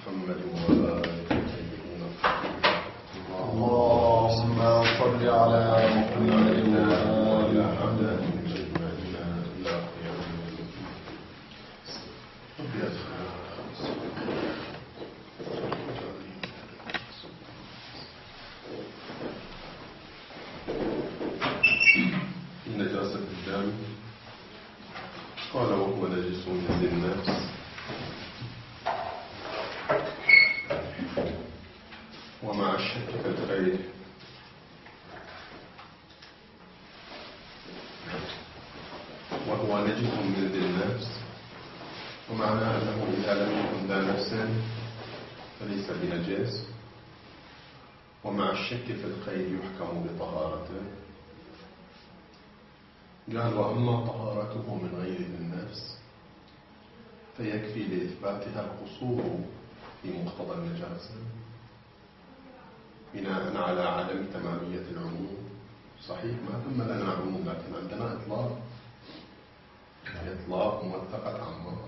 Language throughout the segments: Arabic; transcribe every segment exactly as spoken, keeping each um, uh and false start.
محمد وآل الطيبين اللهم صل على محمد وآل محمد. نجاسة الدم قال وهو نجس للنفس ومع الشك في الخير وهو نجس من ذي النفس، ومعنى أنه إذا لم يكن ذا نفس فليس بنجس، ومع الشك في الخير يحكم بطهارته. قال وأما طهارته من غير ذي النفس فيكفي لإثباتها القصور في مقتضى النجاسة بناء على عدم تمامية العموم. صحيح ما ثم لنا عموم، لكن عندنا إطلاق، إطلاق موثقة عمار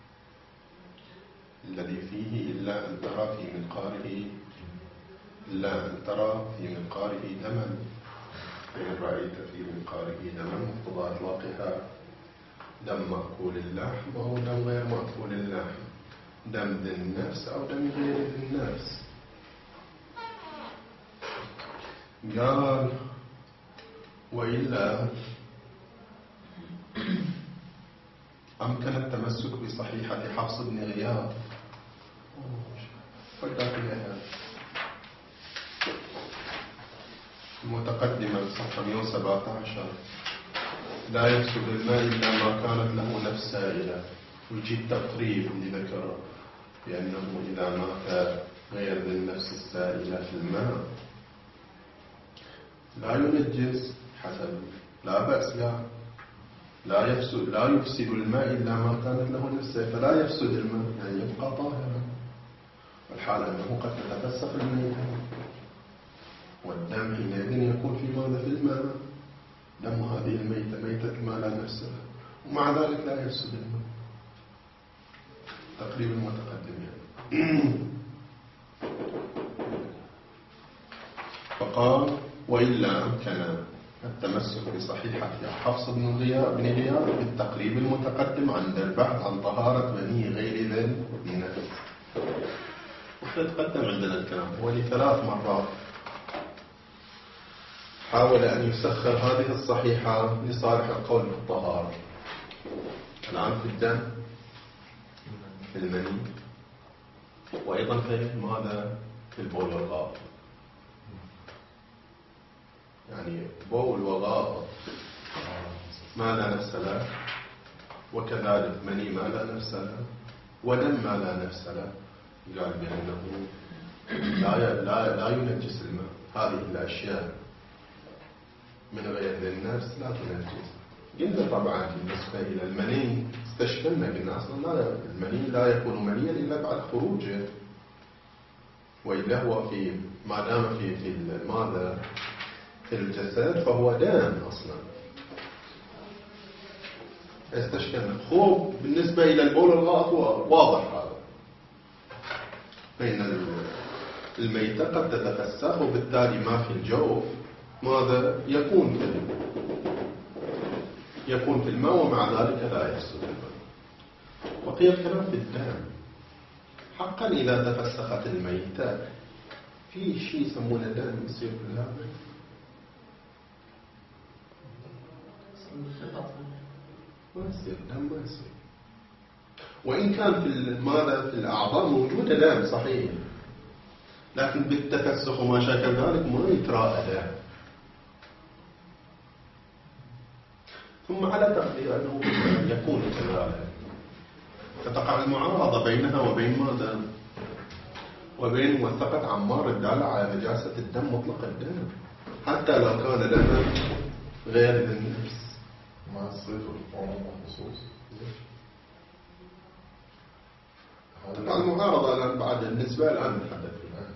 الذي فيه إلا أن ترى في منقاره إلا أن ترى في منقاره دما، فإن رأيت في منقاره دما مقتضى إطلاقها دم مأكول اللحم أو دم غير مأكول اللحم، دم ذي النفس أو دم غير ذي النفس. قال وإلا أمكن التمسك بصحيحة حفص بن غياث فقط المتقدمة بصفحة مئة وسبعة عشر لا يفسد الماء إلا ما كانت له نفس سائلة، ويجيب تقريب لذكر بأنه إذا مات غير ذي النفس السائلة في الماء لا ينجس حسب لا بأس لا لا يفسد لا يفسد الماء إلا ما كانت له نفسه، فلا يفسد الماء يعني يبقى طاهرا، والحال أنه قد تتفسخ الميتة، والدم حينئذ يكون في ماذا في الماء، دم هذه الميتة ميتة ما لا نفس له، ومع ذلك لا يفسد الماء. تقريبا متقدم يعني. فقال وإلا أمكن التمسك بصحيحة حفص بن غياث بالتقريب المتقدم عند البحث عن طهارة بني غير ذي نفس. وقد تقدم عندنا الكلام هو لثلاث مرات حاول أن يسخر هذه الصحيحة لصالح القول بالطهارة. الآن في الدم، في المني، وأيضا في ماذا؟ في البول والغائط. يعني بول وغائط ما لا نفس له، وكذلك مني ما لا نفس له، ودم ما لا نفس له. قال بأنه لا لا لا ينجس الماء. هذه الأشياء من غير ذي النفس لا تنجس. قلنا طبعا بالنسبة إلى المني استشكلنا، قلنا أصلا لا المني لا يكون منيا إلا بعد خروجه، وإلا هو في ما دام في في ماذا في الجسد فهو دم أصلا. استشكلنا خوب بالنسبة إلى البول والغائط واضح هذا، بين الميتة قد تتفسخ وبالتالي ما في الجوف ماذا يكون في يكون في الماء، ومع ذلك لا يفسد الماء. بقي الكلام في الدم. حقا إذا تفسخت الميتة في شيء يسمونه دم يصير في اللبن، ما يصير دم، ما يصير. وإن كان في ماذا في الأعضاء موجودة دم صحيح، لكن بالتفسخ وما شاكل ذلك ما يتراءى دم. ثم على تقدير أنه يكون كذلك فتقع المعارضة بينها وبين ماذا؟ وبين موثقة عمار الدالة على نجاسة الدم مطلق الدم، حتى لو كان دما غير ذي النفس. مع الصيف والفعل والخصوص طبعا المعارضة الآن بعد النسبة الآن نتحدث فيها.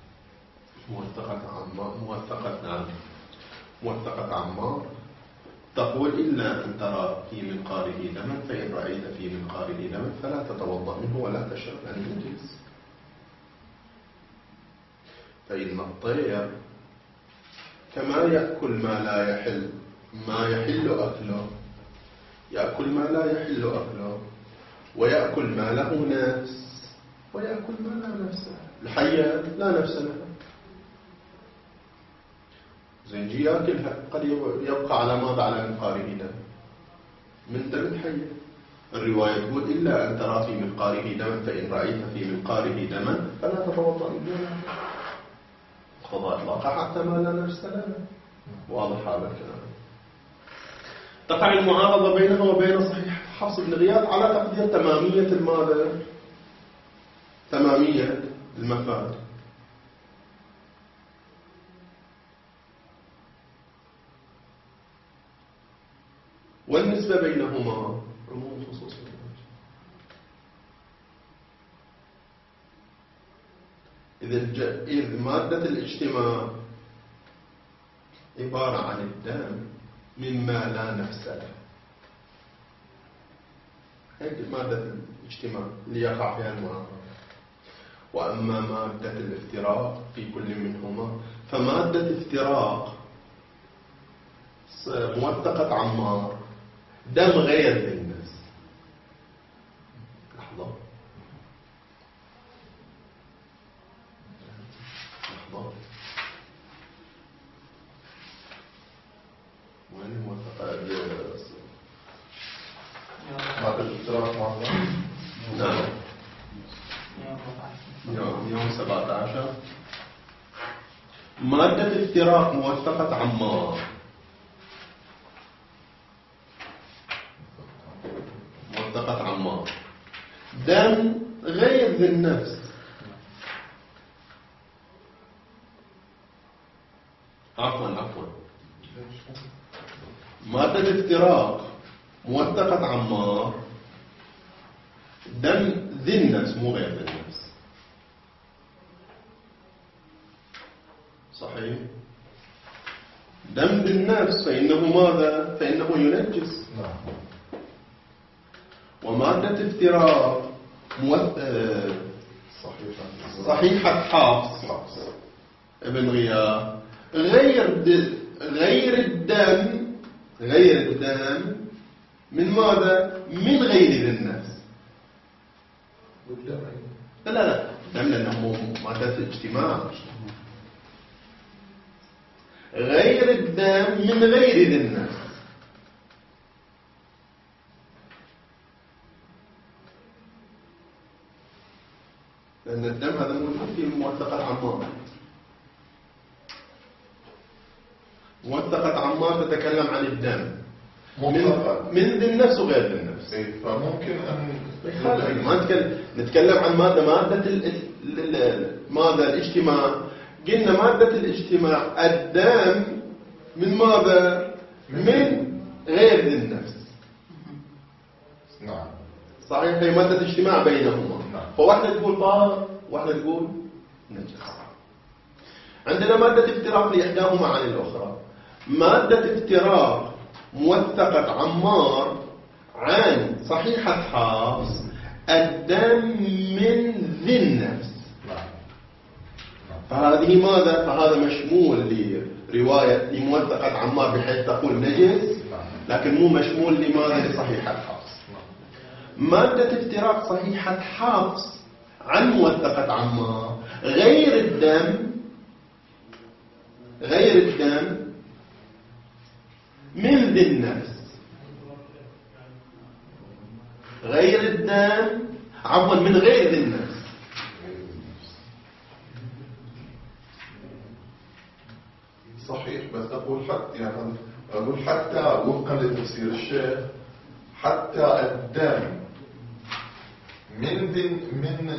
فموثقة عمار موثقة نعم موثقة عمار تقول إلا أن ترى في منقاره دما فإن رأيت في منقاره دما فلا تتوضأ منه ولا تشرب لأنه نجس. فإن الطير كما يأكل ما لا يحل ما يحل أكله، يأكل ما لا يحل أكله، ويأكل ما له نفس ويأكل ما لا نفس له. الحية لا نفس لها، زنجي يأكلها قد يبقى على ماذا على منقاره دم من دم الحية. الرواية تقول إلا أن ترى في منقاره دما فإن رأيت في منقاره دما فلا تتوضأ منه قضاء إطلاقها حتى ما لا نفس له. واضح هذا الكلام. تقع المعارضة بينها وبين صحيح حفص بن غياث على تقدير تمامية الماذا؟ تمامية المفاد. والنسبة بينهما عموم خصوص. إذ مادة الاجتماع عبارة عن الدم مما لا نفس له، هيك مادة الاجتماع اللي يقع فيها المعارضة. وأما مادة الافتراق في كل منهما فمادة افتراق موثقة عمار دم غير للناس. لحظة لحظة وين موثقة؟ مادة الافتراق معنا نعم يوم سبعة عشر. مادة الافتراق موثقة عمار موثقة عمار دم غير ذي النفس. عفوا عفوا مادة الافتراق موثقة عمار دم ذي النفس مو غير ذي النفس. صحيح. دم ذي النفس فإنه ماذا؟ فإنه ينجس. نعم. ومادة افتراق موث... صحيحة صحيحة حفص ابن غياث غير د... غير الدم غير الدم من ماذا؟ من غير ذي النفس. لا لا دم لأنه مادة اجتماع. غير الدم من غير ذي النفس. لأن الدم هذا موجود في موثقة عمار. موثقة عمار تتكلم عن الدم من من ذي النفس وغير ذي النفس. فممكن أن ما نتكلم نتكلم عن مادة مادة ماذا الاجتماع. قلنا مادة الاجتماع الدم من ماذا؟ من غير ذي النفس. نعم صحيح. هي مادة اجتماع بينهما. فواحدة تقول طاهر واحدة تقول نجس. عندنا مادة افتراق لإحداهما عن الأخرى. مادة افتراق موثقة عمار عن صحيحة حفص الدم من ذي النفس. فهذه ماذا؟ فهذا مشمول لرواية لموثقة عمار بحيث تقول نجس، لكن مو مشمول لماذا؟ لصحيحة حفص. مادة افتراق صحيحة حفص عن موثقة عمار غير الدم غير الدم من ذي النفس. غير الدم عفوا من غير ذي النفس. صحيح. بس أقول حتى يعني أقول حتى وفقا لتفسير الشيخ حتى الدم من ذي من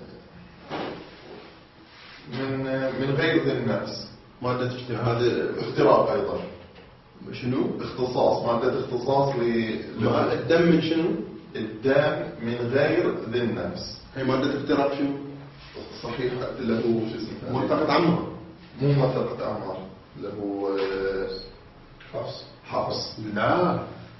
من من غير ذي النفس. مادة اجتماع هذا افتراق أيضا. شنو؟ اختصاص مادة اختصاص ل الدم من شنو؟ الدم من غير ذي النفس. هي مادة افتراق شنو؟ صحيح له شو اسمه؟ موثقة عمار. مو موثقة عمار له حفص. حبس. لا،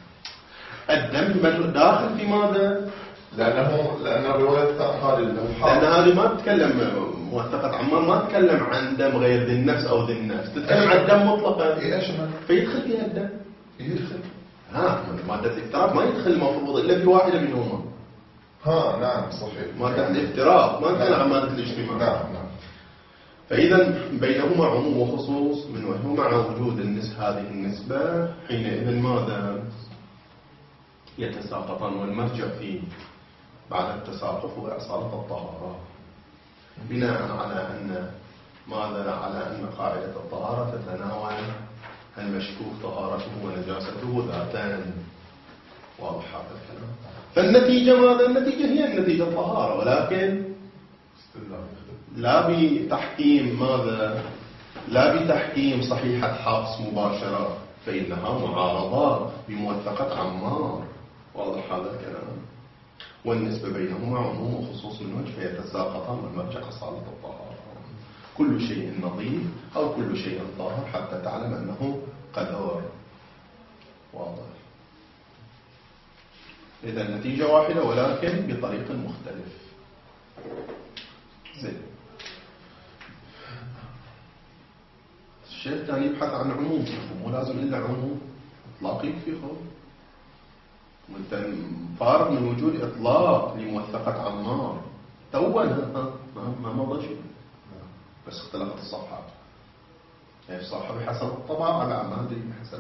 الدم داخل في ماذا؟ لأنه لأن الرواية هذه لأن هذه ما تتكلم موثقة عمار، ما تتكلم عن دم غير ذي النفس أو ذي النفس، تتكلم عن الدم مطلقا. إيش فيدخل فيها الدم. يدخل. ها مادة الافتراق ما يدخل المفروض إلا في واحدة منهما. ها نعم صحيح. مادة الافتراق ما تدخل عن مادة الاجتماع. نعم نعم. فإذا بينهما عموم وخصوص من وجه، مع وجود النسبة هذه النسبة حينئذ ماذا؟ يتساقطان، والمرجع فيه بعد التساقط هو أصالة الطهارة، بناء على أن ماذا؟ على أن قاعدة الطهارة تتناول المشكوك طهارته ونجاسته ذاتان. واضح هذا الكلام؟ فالنتيجة ماذا؟ النتيجة هي النتيجة الطهارة، ولكن لا بتحكيم ماذا؟ لا بتحكيم صحيحة حفص مباشرة، فإنها معارضة بموثقة عمار. واضح هذا الكلام؟ والنسبة بينهما عموم وخصوص من وجه فيتساقطان، والمرجع أصالة الطهارة. كل شيء نظيف أو كل شيء طاهر حتى تعلم أنه قدر. واضح؟ إذا النتيجة واحدة ولكن بطريق مختلف. زين. الشيء الثاني يبحث عن عموم، مو لازم إلا عموم إطلاق يكفي خو. وانت فارغ من وجود إطلاق لموثقة عمار توّا ما مضى شيء، بس اختلفت الصفحات. يعني الصفحة بحسب الطبع على عمادي بحسب.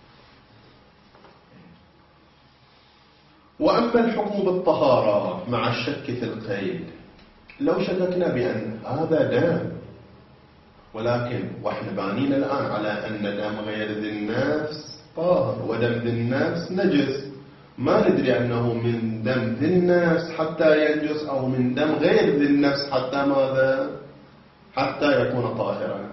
وأما الحكم بالطهارة مع الشك في القيد، لو شككنا بأن هذا دم، ولكن واحنا بانين الآن على أن دم غير ذي النفس طاهر ودم ذي النفس نجس، ما ندري أنه من دم ذي النفس حتى ينجس أو من دم غير ذي النفس حتى ماذا؟ حتى يكون طاهرا.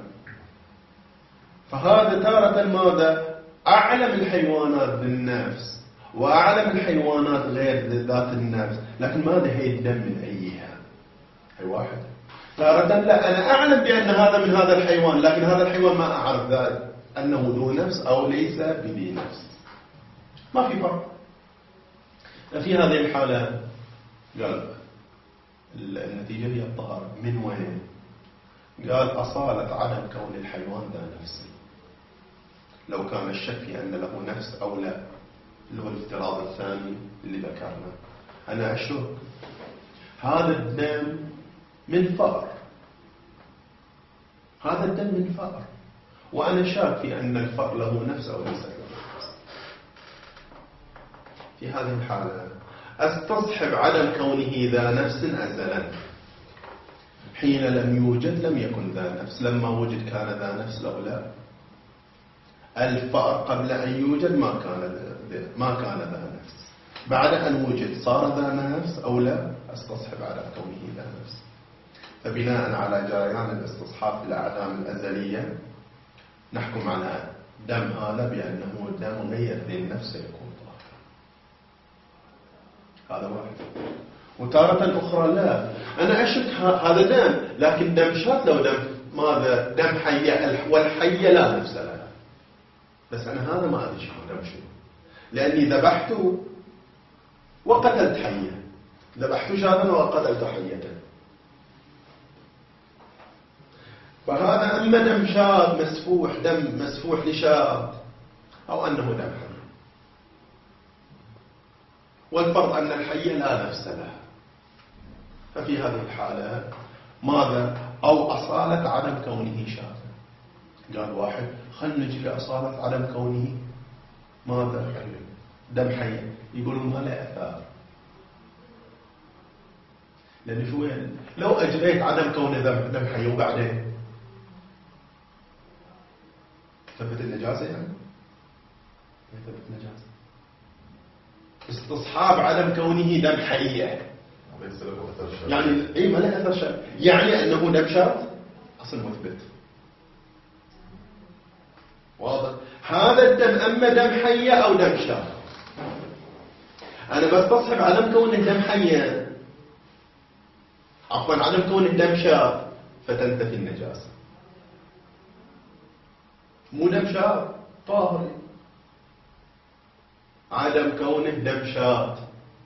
فهذا تارة ماذا؟ أعلم الحيوانات ذي النفس وأعلم الحيوانات غير ذات النفس، لكن ماذا هي الدم من أيها؟ هي واحد. تارة لا، أنا أعلم بأن هذا من هذا الحيوان، لكن هذا الحيوان ما أعرف ذلك أنه ذو نفس أو ليس بذي نفس. ما في فرق. في هذه الحالة قال النتيجة هي الطهارة. من وين؟ قال أصالة عدم كون الحيوان ذا نفس. لو كان الشك في أن له نفس أو لا، اللي هو الافتراض الثاني اللي ذكرنا، أنا أشك هذا الدم من فأر، هذا الدم من فأر، وأنا شاك في أن الفأر له نفس أو ليس له نفس. في هذه الحالة استصحب عدم كونه ذا نفس أزلا. حين لم يوجد لم يكن ذا نفس، لما وجد كان ذا نفس لو لا. الفأر قبل أن يوجد ما كان ما كان ذا نفس، بعد أن وجد صار ذا نفس أو لا، استصحب عدم كونه ذا نفس. فبناء على جريان الاستصحاب في الأعدام الأزلية نحكم على دم هذا بأنه دم غير ذي النفس يكون طاهر. هذا واحد. وتارة أخرى لا، أنا أشك هذا دم، لكن دم شات لو دم ماذا؟ دم حية، والحية لا نفس لها، بس أنا هذا ما أدري شو دم شو، لأني ذبحته وقتلت حية، ذبحت شاتا وقتلت حية. فهذا أما دم شات مسفوح، دم مسفوح لشات، أو أنه دم حي. والفرض أن الحية لا نفس لها. ففي هذه الحالة ماذا؟ أو أصالة عدم كونه شاتا. قال واحد خلنا نجي لأصالة عدم كونه ماذا؟ دم حي. يقولون ما له أثار، لأن شو يعني؟ لو أجريت عدم كونه دم دم حي وبعدين ثبت النجاسة، يعني ما ثبت النجاسة. استصحاب عدم كونه دم حية يعني اي ما له اثر شرعي، يعني انه دم شرط اصل مثبت. واضح؟ هذا الدم اما دم حية او دم شرط. انا بستصحب عدم كونه دم حية، عفوا عدم كونه دم شرط، فتنتفي النجاسة. مو دم شرط طاهر، عدم كونه دم شاط،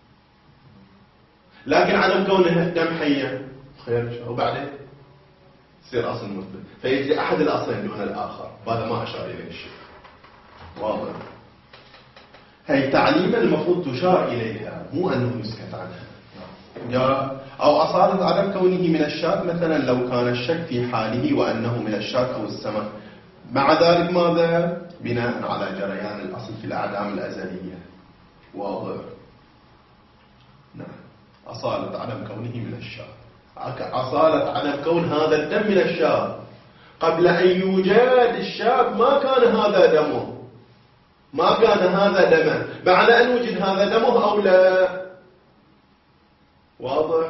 لكن عدم كونه دم حيا خير، وبعدين يصير أصل مثبت، فيجري أحد الأصلين دون الآخر. وهذا ما أشار إليه الشيء. واضح؟ هي تعليما المفروض تشار إليها، مو أنه يسكت عنها. أو أصالة عدم كونه من الشاة، مثلا لو كان الشك في حاله وأنه من الشاة أو السمك، مع ذلك ماذا؟ بناء على جريان الأصل في الأعدام الأزلية. واضح؟ نعم. أصالة عدم كونه من الشاة، أصالة عدم كون هذا الدم من الشاة، قبل أن يوجد الشاة ما كان هذا دمه، ما كان هذا دمه، بعد أن وجد هذا دمه أو لا. واضح؟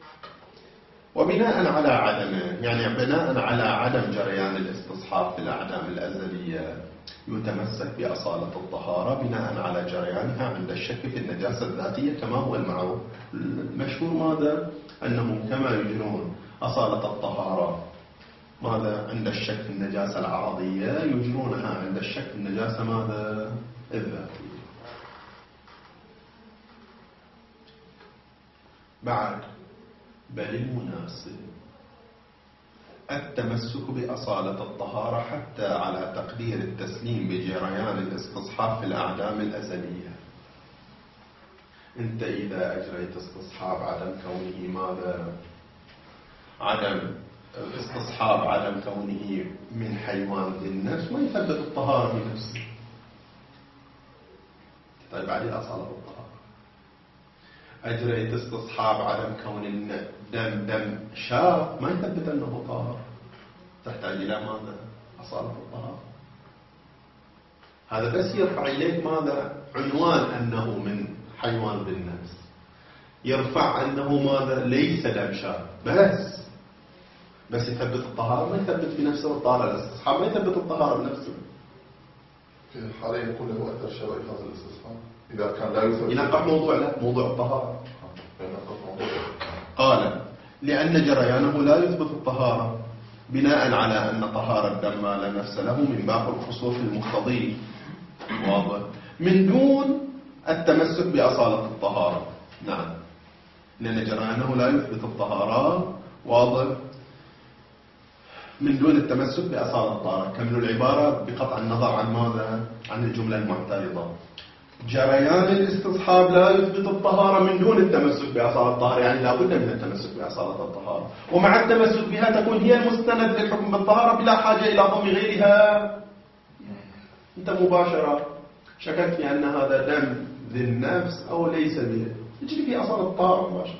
وبناء على عدمه، يعني بناء على عدم جريان الاستصحاب في الأعدام الأزلية، يتمسك بأصالة الطهارة بناء على جريانها عند الشك في النجاسة الذاتية، كما هو المعروف المشهور ماذا؟ أنهم كما يجرون أصالة الطهارة ماذا؟ عند الشك في النجاسة العرضية، يجرونها عند الشك في النجاسة ماذا؟ الذاتية. بعد بل المناسب التمسك بأصالة الطهارة حتى على تقدير التسليم بجريان الاستصحاب في الأعدام الأزلية. أنت إذا أجريت استصحاب عدم كونه ماذا؟ عدم استصحاب عدم كونه من حيوان ذي النفس ما يثبت الطهارة في نفسه. طيب عليه أصالة الطهارة. أجريت استصحاب عدم كون الدم دم شاف ما يثبت أنه طاهر، تحتاج إلى ماذا؟ أصالة الطهارة. هذا بس يرفع إليك ماذا؟ عنوان أنه من حيوان بالنفس، يرفع أنه ماذا؟ ليس دم شاف بس بس يثبت الطهارة، ما يثبت بنفسه الطهارة. الاستصحاب ما يثبت الطهارة بنفسه. في الحالة يكون له أثر شرعي هذا الاستصحاب إذا كان لا يثبت. ينقح موضوع لا موضوع الطهارة. قال لأن جريانه لا يثبت الطهارة بناء على أن طهارة الدم ما لا نفس له من باب الخصوص المقتضي. واضح؟ من دون التمسك بأصالة الطهارة. نعم، لأن جريانه لا يثبت الطهارة. واضح؟ من دون التمسك بأصالة الطهارة. كملوا العبارة بقطع النظر عن ماذا؟ عن الجملة المعترضة. جريان الاستصحاب لا يثبت الطهارة من دون التمسك بأصالة الطهارة، يعني لا بد من التمسك بأصالة الطهارة، ومع التمسك بها تكون هي المستند للحكم بالطهارة بلا حاجة إلى ضم غيرها. أنت مباشرة شككت في أن هذا دم ذي النفس أو ليس به، تجري في أصالة الطهارة مباشرة.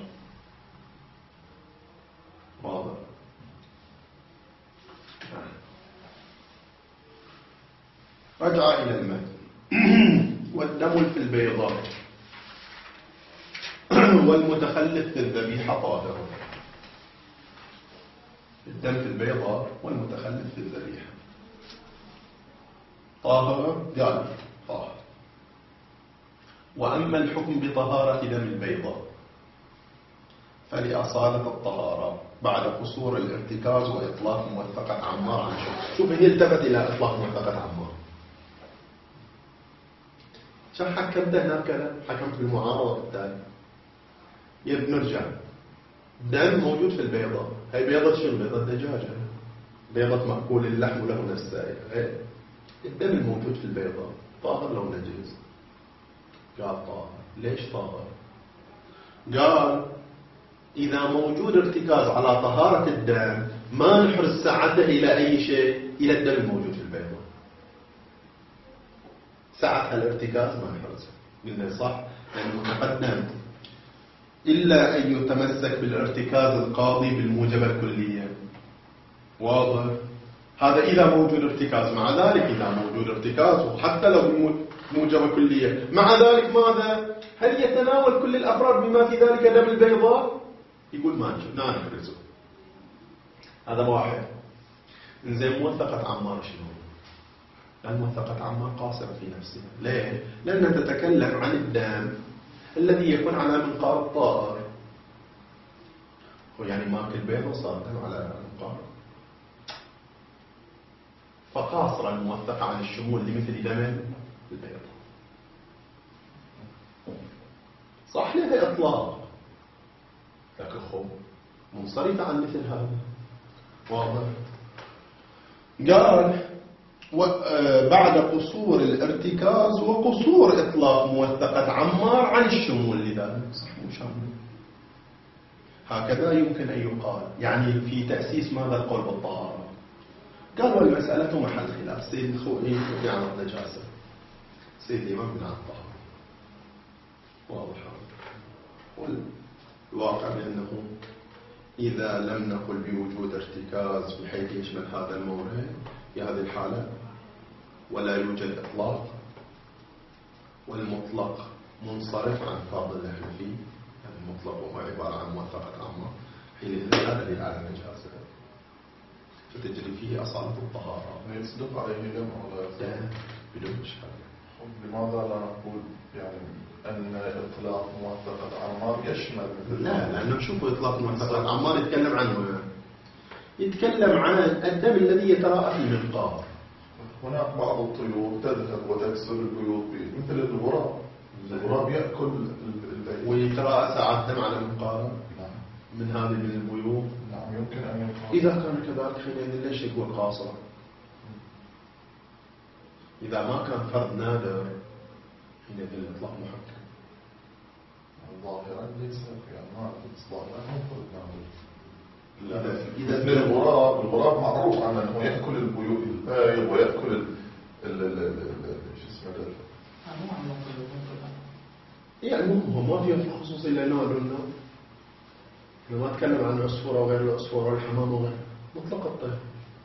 واضح؟ رجع إلى المتن. والدم في البيضاء والمتخلف في الذبيحة طاهر. الدم في البيضاء والمتخلف في الذبيحة طاهر، قال طاهر. وأما الحكم بطهارة دم البيضاء فلأصالة الطهارة بعد قصور الارتكاز وإطلاق موثقة عمار عن شخص. شوف هي التفت إلى إطلاق موثقة عمار. شو حكمت هناك؟ حكمت بالمعارضة بالتالي. يب نرجع. دم موجود في البيضة. هي بيضة شنو؟ بيضة دجاجة، بيضة مأكول اللحم وله نفسائل. الدم الموجود في البيضة طاهر لو نجس؟ قال طاهر. ليش طاهر؟ قال إذا موجود ارتكاز على طهارة الدم ما نحرز ساعته إلى أي شيء، إلى الدم الموجود في البيضة. ساعة الارتكاز ما نحرزه. قلنا صح؟ لأنه تقدم إلا أن يتمسك بالارتكاز القاضي بالموجبة الكلية. واضح؟ هذا إذا موجود ارتكاز. مع ذلك إذا موجود ارتكاز وحتى لو بالموجبة كلية، مع ذلك ماذا؟ هل يتناول كل الأفراد بما في ذلك دم البيضاء؟ يقول ما نحرزه. هذا واحد. إنزين موثقة عمار شنو؟ لأن موثقة عمار قاصرة في نفسها. ليه؟ لأنها تتكلم عن الدم الذي يكون على منقار الطائر، ويعني ماكل بيضة صار دم على منقار، فقاصرة الموثقة عن الشمول لمثل دم البيضة. إطلاق، لكن خب منصرفة عن مثل هذا. واضح؟ قال بعد قصور الارتكاز وقصور إطلاق موثقة عمار عن الشمول لذلك صح مو شامل. هكذا يمكن أن يقال، يعني في تأسيس ماذا القول بالطهارة. قال والمسألة محل خلاف. سيد الخوئي يبني على النجاسة، سيد الإمام يبني على الطهارة. واضح هذا. والواقع بأنه إذا لم نقل بوجود ارتكاز بحيث يشمل هذا المورد في هذه الحالة ولا يوجد إطلاق، والمطلق منصرف عن فاضل نحن فيه، المطلق هو عبارة عن موثقة عامة، حينئذ لا دليل على النجاسة فتجري فيه أصالة الطهارة. يصدق عليه جمع ولا لا بدون إشكال. لماذا لا نقول يعني أن إطلاق موثقة عمار يشمل مثل لا لأنه شوفوا إطلاق موثقة عمار يتكلم عنه، يتكلم عن الدم الذي يتراءى في المنقار. هناك بعض الطيور تذهب وتكسر البيوت مثل الغراب، الغراب يأكل البيت ويتراءى ساعات دم على المنقار. نعم. من هذه من البيوت. نعم يمكن أن يقال. إذا كان كذلك حينئذ ليش يقول قاصر؟ إذا ما كان فرد نادر حينئذ الإطلاق محكم. ظاهرا ليس يعني ما ظاهرا مو فرد نادر. إذا إذا مثل الغراب، الغراب معروف عنه أنه يأكل البيوت البايض ويأكل ال ال ال شو اسمه ده. يعني هو ما فيها في الخصوص إلا نوع دون نوع. أنا ما أتكلم عن العصفورة وغير العصفورة والحمام وغيره، مطلق الطير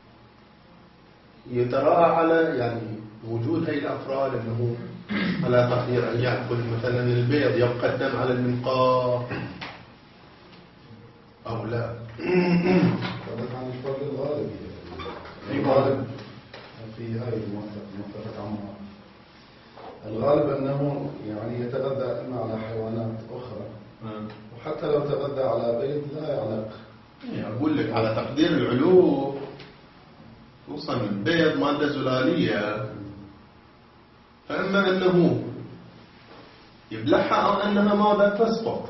يتراءى على يعني وجود هاي الأفراد أنه على تقدير أن يأكل مثلا البيض يبقى الدم على المنقار أو لا. تحدث عن الفرق الغالبي الغالب في هاي الموثقة عمار. الغالب أنه يعني يتغذى إما على حيوانات أخرى وحتى لو تغذى على بيض لا يعلق. يعني أقول لك على تقدير العلو خصوصا البيض مادة زلالية، فإما أنه يبلعها أو أنها ماذا تسقط.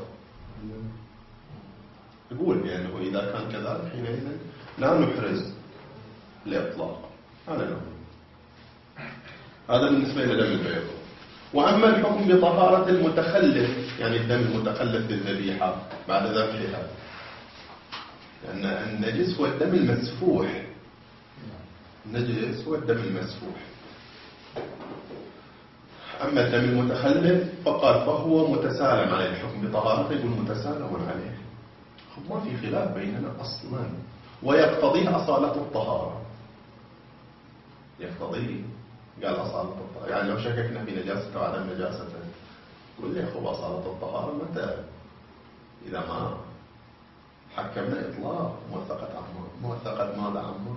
يقول بأنه إذا كان كذلك حينئذ لا نحرز الإطلاق. هذا نوع. هذا بالنسبة إلى دم البيض. وأما الحكم بطهارة المتخلف يعني الدم المتخلف بالذبيحة بعد ذبحها، لأن النجس هو الدم المسفوح. النجس هو الدم المسفوح. أما الدم المتخلف فقال فهو متسالم عليه. الحكم بطهارته يقول متسالم عليه. ما في خلاف بيننا أصلا، ويقتضيه أصالة الطهارة. يقتضيه قال أصالة الطهارة، يعني لو شككنا في نجاسة أو عدم نجاسة قل لي أخو أصالة الطهارة متى؟ إذا ما حكمنا إطلاق موثقة عمار. موثقة ماذا عمار؟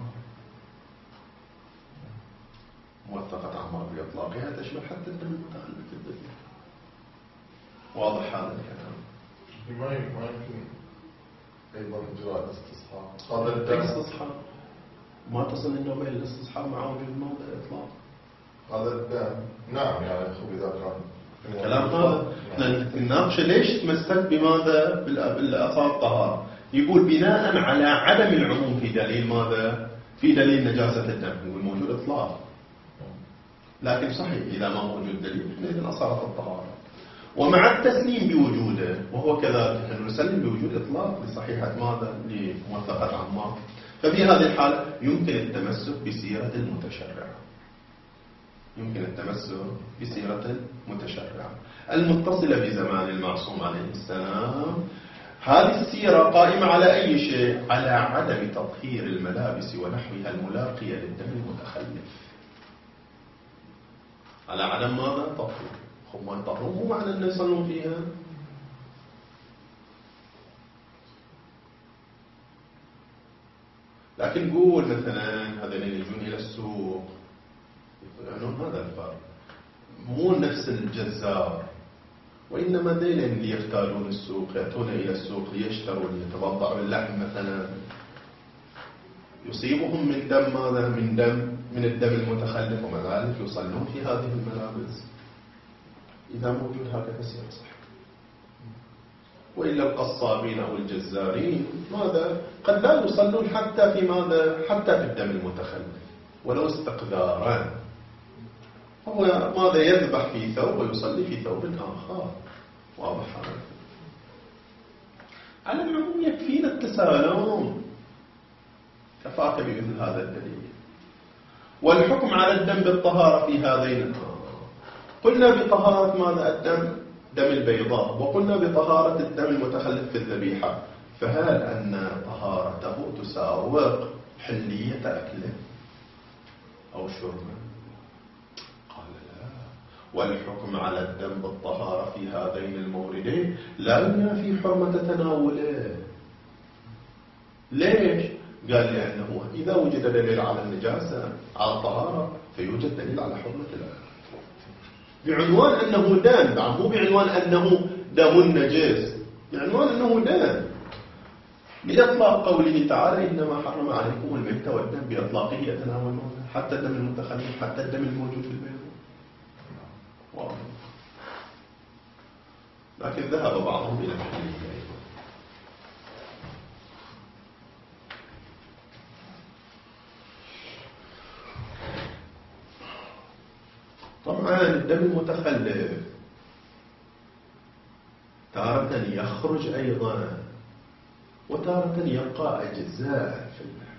موثقة عمار بإطلاقها تشمل حتى الدم المتخلف الذبيحة. واضح هذا الكلام؟ ما يمكن أيضا إجراء الاستصحاب. هذا الاستصحاب ما تصل النوبة إلى الاستصحاب مع وجود موضع إطلاق. هذا الدم نعم يعني أخو إذا كان كلام هذا نناقش ليش تمسك بماذا بالأصال الطهارة. يقول بناء على عدم العموم في دليل ماذا؟ في دليل نجاسة الدم. يقول موجود إطلاق، لكن صحيح إذا ما موجود دليل إذن أصالة الطهارة. ومع التسليم بوجوده وهو كذلك أن نسلم بوجود إطلاق لصحيحة ماذا؟ لموثقة عمار. ففي هذه الحالة يمكن التمسك بسيرة المتشرع. يمكن التمسك بسيرة المتشرع المتصلة بزمان المعصوم عليه السلام. هذه السيرة قائمة على أي شيء؟ على عدم تطهير الملابس ونحوها الملاقية للدم المتخلف. على عدم ماذا؟ تطهير. خب ما يطهرون مو معنى أن يصلون فيها. لكن قول مثلا هذين يجون إلى السوق يقولون هذا الفرق مو نفس الجزار، وإنما ذين اللي يفتالون السوق يأتون إلى السوق ليشتروا ليتبضعوا اللحم مثلا، يصيبهم من دم ماذا؟ من دم من الدم المتخلف، ومع ذلك يصلون في هذه الملابس. إذا موجود هكذا سير صح. وإلا القصابين أو الجزارين ماذا قد لا يصلون حتى في ماذا حتى في الدم المتخلف ولو استقذارا، هو ماذا يذبح في ثوب ويصلي في ثوب آخر. واضح هذا؟ على العموم يكفينا التسالم، كفاك بمثل هذا الدليل. والحكم على الدم بالطهارة في هذين الأمرين، قلنا بطهارة ماذا الدم دم البيضاء، وقلنا بطهارة الدم المتخلف في الذبيحة، فهل أن طهارته تساوق حلية أكله أو شربه؟ قال لا، والحكم على الدم بالطهارة في هذين الموردين لا ينافي حرمة تناوله. ليش؟ قال لأنه إذا وجد دليل على النجاسة على الطهارة فيوجد دليل على حرمة الأكل، بعنوان أنه دم، مو بعنوان أنه دم نجس، بعنوان أنه دم، بإطلاق قوله تعالى إنما حرم عليكم الميت والدم، بإطلاقه يتناولون حتى الدم المتخلف، حتى الدم الموجود في البيض. واضح. لكن ذهب بعضهم إلى الحلية أيضا. طبعا الدم المتخلف تارة يخرج أيضا وتارة يبقى أجزاء في اللحم.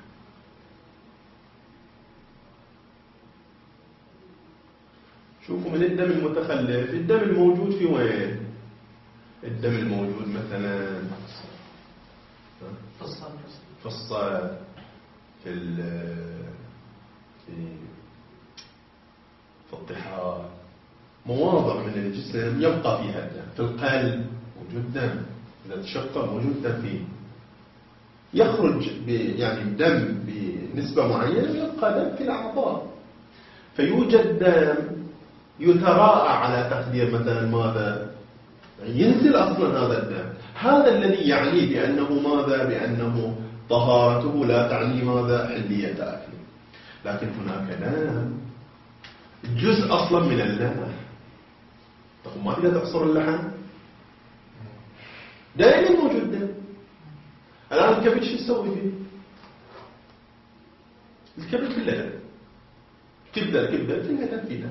شوفوا من الدم المتخلف، الدم الموجود في وين؟ الدم الموجود مثلا في الصدر، في ال في في الطحال، مواضع من الجسم يبقى فيها الدم. في القلب موجود دم، إذا تشق موجود دم فيه، يخرج يعني الدم بنسبة معينة ويبقى دم في الأعضاء. فيوجد دم يتراءى على تقدير مثلا ماذا؟ ينزل أصلا هذا الدم. هذا الذي يعني بأنه ماذا؟ بأنه طهارته لا تعني ماذا؟ حلية أكله. لكن هناك دم جزء أصلا من اللحم. طب ما تقدر تحصر اللحم؟ دائما موجود دم. الآن الكبد شو يسوي فيه؟ الكبد كله دم. كبدة الكبدة فيها دم فيها.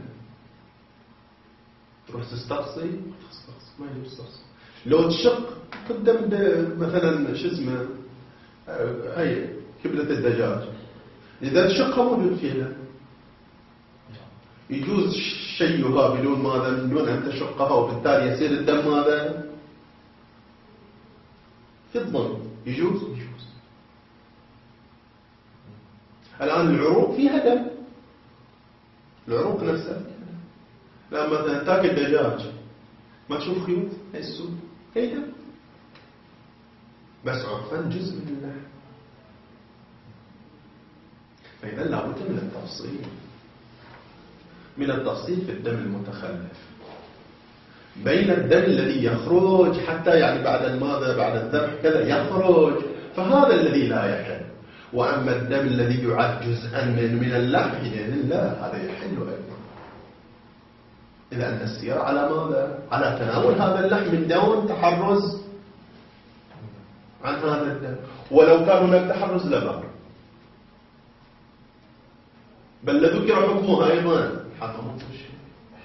تروح تستقصي تستقصي ما يجوز تستقصي. لو تشق قدام مثلا شو اسمه هي كبدة الدجاج، إذا تشقها موجود فيها دم. يجوز شيئها بدون ماذا؟ بدون أن تشقها، وبالتالي يصير الدم ماذا؟ في الظن. يجوز؟ يجوز. الآن العروق فيها دم، العروق نفسها فيها دم. لما مثلا تاكل دجاج ما تشوف خيوط؟ هي السود هي دم، بس عرفا جزء من اللحم. فإذا لابد من التفصيل، من التفصيل في الدم المتخلف بين الدم الذي يخرج حتى يعني بعد ماذا؟ بعد الذبح كذا يخرج، فهذا الذي لا يحل. وأما الدم الذي يعد جزءا من من اللحم حينئذ لا، هذا يحل أيضا. إذا أن السير على ماذا؟ على تناول هذا اللحم من دون تحرز عن هذا الدم، ولو كان هناك تحرز لبر، بل لذكر حكمها أيضا حكمه شيء.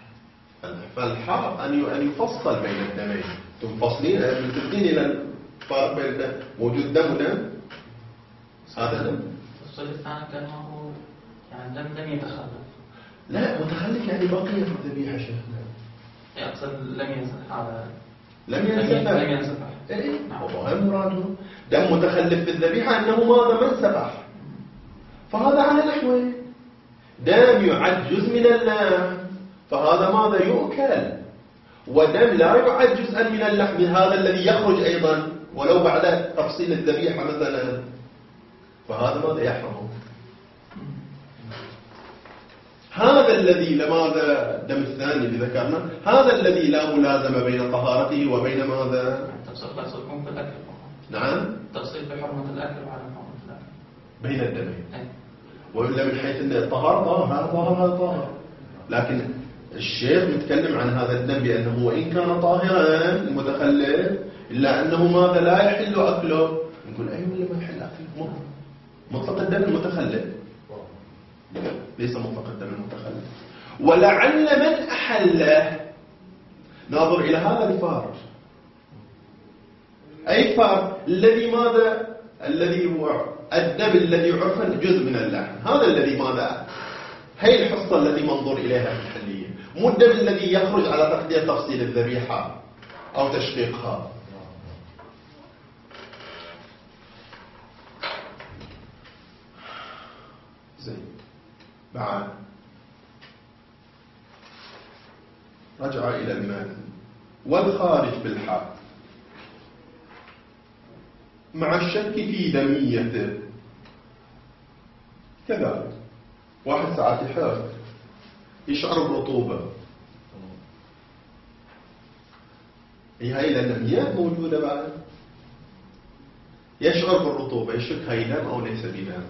فالحق أن يفصل بين الدمين، تنفصلين تبدين إلى الفارق بين الدم، موجود دم ودم، هذا دم. التفصيل الثاني كان هو يعني دم دم يتخلف. لا متخلف يعني بقية الذبيحة شيخنا. يقصد لم ينسفح هذا. لم ينسفح. لم ينسفح. إيه هو هم مراده. دم متخلف في الذبيحة أنه ماذا؟ ما انسفح. فهذا على نحوه. دم يعد جزء من اللحم، فهذا ماذا؟ يؤكل. ودم لا يعد جزءا من اللحم، هذا الذي يخرج أيضا ولو بعد تفصيل الذبيحة مثلا، فهذا ماذا؟ يحرم. هذا الذي لماذا الدم الثاني اللي ذكرنا، هذا الذي لا ملازمة بين طهارته وبين ماذا؟ تفصيل يكون في الأكل. نعم. تفصيل في حرمة الأكل وعدم حرمة الأكل. بين الدمين. وإلا من حيث أن الطهارة طهر، هذا طهر هذا طهر. لكن الشيخ متكلم عن هذا الدم بأنه وإن كان طاهرا المتخلف إلا أنه ماذا لا يحل أكله. نقول أي ولا ما يحل أكله؟ مطلق الدم المتخلف ليس مطلق الدم المتخلف. ولعل من أحله ناظر إلى هذا الفار. أي فار؟ الذي ماذا؟ الذي هو الدم الذي عرف جزء من اللحم، هذا الذي ماذا؟ هي الحصة التي منظور إليها في الحلية، مو الدم الذي يخرج على تقدير تفصيل الذبيحة أو تشقيقها. زين. بعد رجع إلى المال والخارج بالحق مع الشك في دميته كذلك. واحد ساعات يحرق يشعر برطوبة، هي هاي الدميات موجودة بعد، يشعر بالرطوبة يشك هاي دم أو ليس بدم،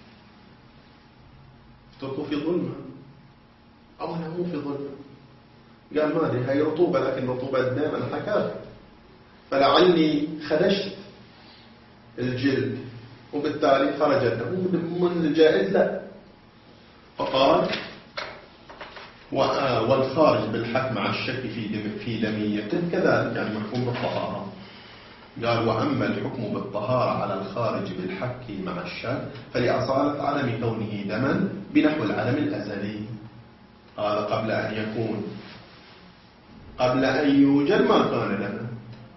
تركوا في ظلمة أو أنا مو في ظلمة، قال ما أدري هاي رطوبة لكن رطوبة الدم أنا حكاها، فلعلي خدشت الجلد وبالتالي خرج الدم من الجائز لا. فقال والخارج بالحك مع الشك في دم في دميته كذلك، يعني محكوم بالطهارة. قال وأما الحكم بالطهارة على الخارج بالحك مع الشك فلأصالة عدم كونه دما بنحو العدم الأزلي، هذا قبل أن يكون، قبل أن يوجد ما كان لنا.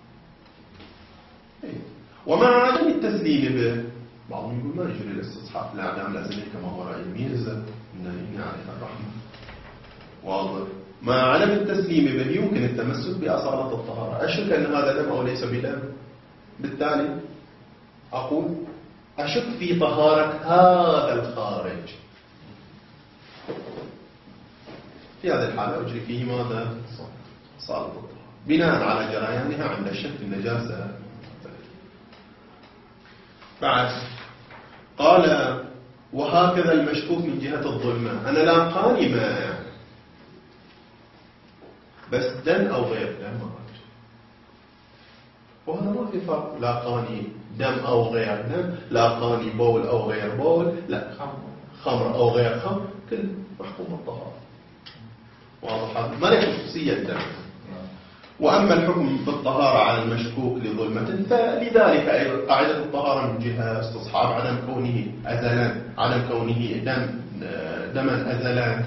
ومع عدم التسليم به بعضهم يقول ما يجري الاستصحاب الأعدام الأزلي كما هو رأي الميرزا إنني أعرف الرحمة واضح. مع عدم التسليم به يمكن التمسك بأصالة الطهارة. أشك أن هذا دم أو ليس بدم، بالتالي أقول أشك في طهارة هذا الخارج، في هذه الحالة أجري فيه ماذا؟ صالة الطهارة بناء على جريانها عند الشك النجاسة. بعد قال وهكذا المشكوك من جهة الظلمة، أنا لاقاني مائع بس دم أو غير دم ما أدري، وهذا ما في فرق، لاقاني دم أو غير دم، لاقاني بول أو غير بول، لا خمر أو غير خمر، كل محكوم الطهارة واضح. هذا ما له خصوصية الدم. وأما الحكم بالطهارة على المشكوك لظلمة فلذلك قاعدة الطهارة من جهة استصحاب عدم كونه أزلا، عدم كونه دم دما أزلا.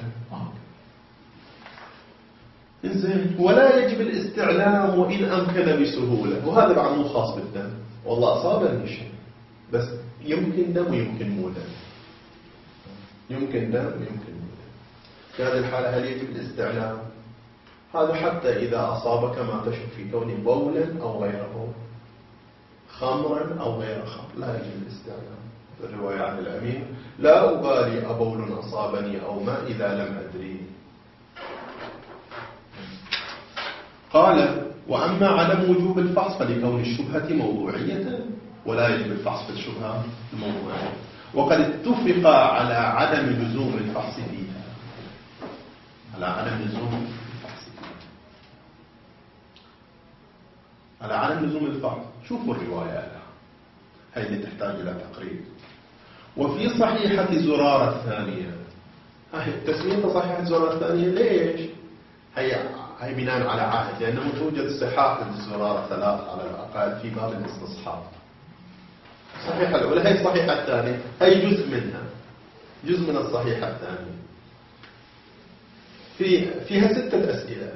إنزين ولا يجب الاستعلام وإن أمكن بسهولة، وهذا بعد مو خاص بالدم، والله أصابني شيء بس يمكن دم ويمكن مو دم، يمكن دم ويمكن مو دم. في هذه الحالة هل يجب الاستعلام؟ هذا حتى إذا أصابك ما تشك في كون بولا أو غير بول، خمرا أو غير خمر، لا يجب الاستعلام. في الرواية عن الأمين لا أبالي أبول أصابني أو ما إذا لم أدري. قال وأما عدم وجوب الفحص فلكون الشبهة موضوعية ولا يجب الفحص في الشبهة الموضوعية، وقد اتفق على عدم لزوم الفحص فيها، على عدم لزوم على عدم لزوم الفحص. شوفوا الرواية هذه اللي تحتاج إلى تقريب. وفي صحيحة زرارة الثانية، هاي تسمية صحيحة زرارة الثانية ليش؟ هي هي بناء على عهد، لأنه توجد صحاح الزرارة ثلاث على الأقل في باب الاستصحاب. الصحيحة الأولى هي الصحيحة الثانية، هي جزء منها، جزء من الصحيحة الثانية. في فيها ستة أسئلة.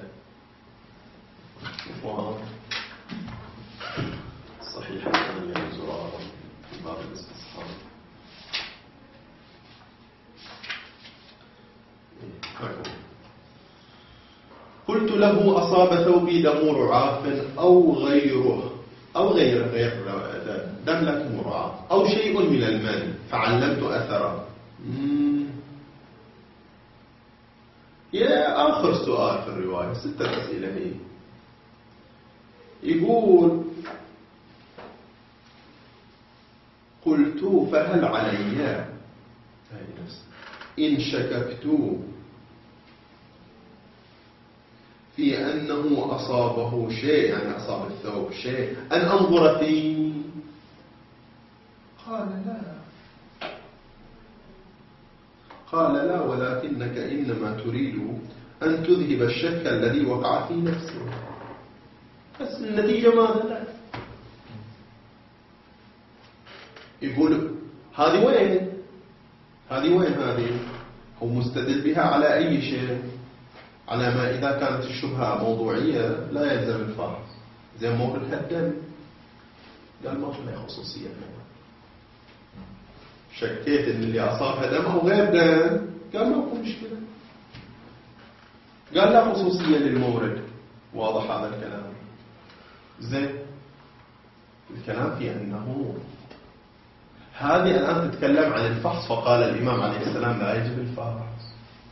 الصحيحة الثانية الزرارة في باب الاستصحاب. قلت له أصاب ثوبي دم رعاف أو غيره أو غير غير دم لكن رعاف أو شيء من المال فعلمت أثره. يا آخر سؤال في الرواية، ستة أسئلة هي. يقول قلت فهل علي إن شككت في أنه أصابه شيء، يعني أصاب الثوب شيء، أن أنظر فيه؟ قال لا. قال لا، ولكنك إنما تريد أن تذهب الشك الذي وقع في نفسه. بس النتيجة ماذا؟ لا. يقول هذه وين؟ هذه وين هذه؟ هو مستدل بها على أي شيء؟ على ما إذا كانت الشبهة موضوعية لا يلزم الفحص، زي مورد الدم. قال ما في خصوصية المورد. شكيت إن اللي أصابها دم أو غير دم، قال ما في مشكلة. قال لا خصوصية للمورد. واضح هذا الكلام؟ زين. الكلام في أنه هذه الآن تتكلم عن الفحص، فقال الإمام عليه السلام لا يجب الفحص.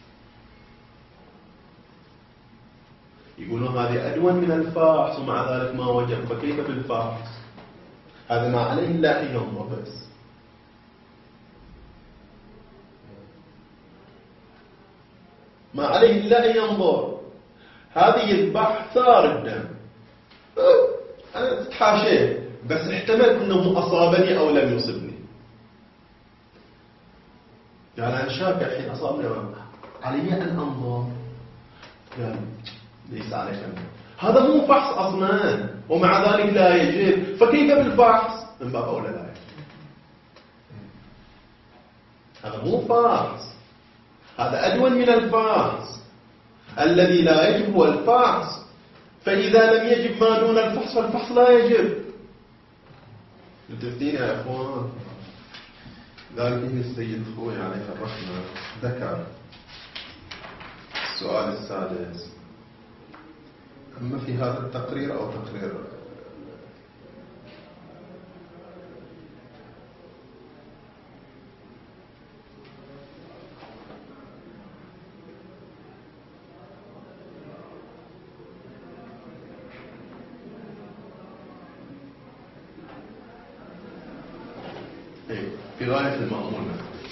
يقولون هذه أدون من الفحص ومع ذلك ما وجب، فكيف بالفحص؟ هذا ما عليه إلا أن ينظر بس. ما عليه إلا أن ينظر. هذه يذبح ثار الدم، أنا تتحاشيه بس احتمل أنه أصابني أو لم يصبني. يعني أنا شاك الحين أصابني، علي أن أنظر. يعني ليس عليك أنظر. هذا مو فحص أصلا، ومع ذلك لا يجب، فكيف بالفحص؟ من باب أولى لا يجب. هذا مو فحص، هذا أدون من الفحص. الذي لا يجب هو الفحص، فإذا لم يجب ما دون الفحص فالفحص لا يجب. متفقين يا أخوان؟ ذلك السيد خوي عليه الرحمة ذكر السؤال السادس. أما في هذا التقرير أو تقرير في غاية المأمون.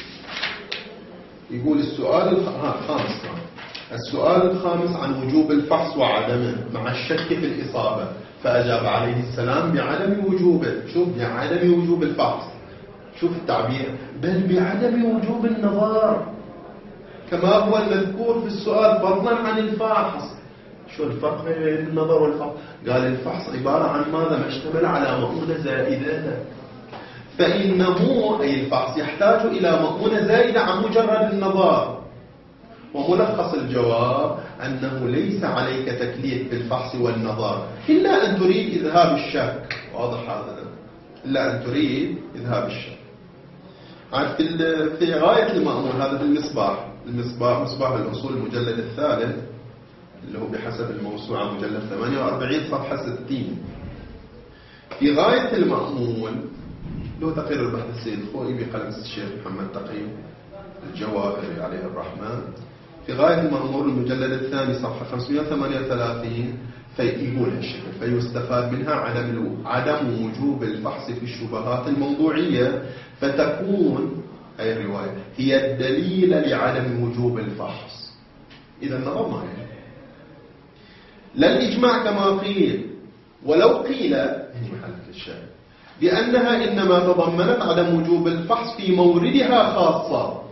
يقول السؤال الخامس السؤال الخامس عن وجوب الفحص وعدمه مع الشك في الإصابة، فأجاب عليه السلام بعدم وجوبه. شوف، بعدم وجوب الفحص، شوف التعبير، بل بعدم وجوب النظر كما هو المذكور في السؤال فضلا عن الفحص. شو الفرق بين النظر والفحص؟ قال الفحص عبارة عن ماذا؟ ما اشتمل على مؤونة زائدة، فإنه أي الفحص يحتاج إلى مؤونة زائدة عن مجرد النظر. وملخص الجواب أنه ليس عليك تكليف بالفحص والنظر إلا أن تريد إذهاب الشك. واضح هذا؟ إلا أن تريد إذهاب الشك. عاد في في غاية المأمون، هذا في المصباح المصباح مصباح الأصول المجلد الثالث اللي هو بحسب الموسوعة مجلد ثمانية وأربعين صفحة ستين. في غاية المأمون له تقرير البحث السيد الخوئي بقلم الشيخ محمد تقي الجواهري عليه الرحمن. في غاية المأمون المجلد الثاني صفحة خمسمائة وثمانية وثلاثين فيقول هالشكل: فيستفاد منها عدم عدم وجوب الفحص في الشبهات الموضوعية، فتكون أي الرواية هي الدليل لعدم وجوب الفحص. إذا النظر ما يجب، لا الإجماع كما قيل، ولو قيل هي محل الشاهد بأنها إنما تضمنت عدم وجوب الفحص في موردها خاصة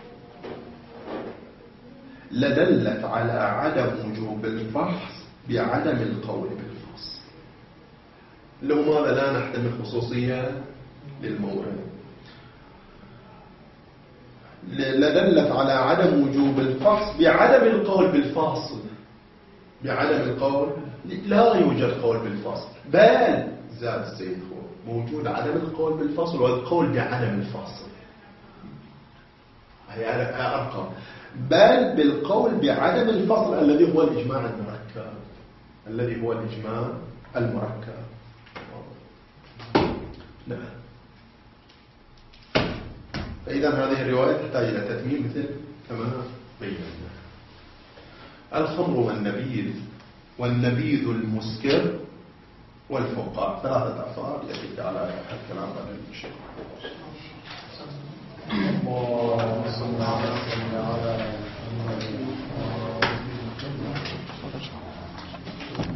لدلت على عدم وجوب الفحص بعدم القول بالفحص. لو ماذا لا نحتمل خصوصية للمورد، لدلت على عدم وجوب الفحص بعدم القول بالفاصل. بعدم القول لا يوجد قول بالفصل، بل زاد السيد خو موجود عدم القول بالفصل والقول بعدم الفصل. هي أرقام، بل بالقول بعدم الفصل الذي هو الإجماع المركب، الذي هو الإجماع المركب. نعم. فإذا هذه الرواية تحتاج إلى تتميم مثل كما بينا. الخمر والنبيذ والنبيذ المسكر والفقاع، ثلاثة أفراد يأتيك على الكلام عن الشيء. اللهم صل على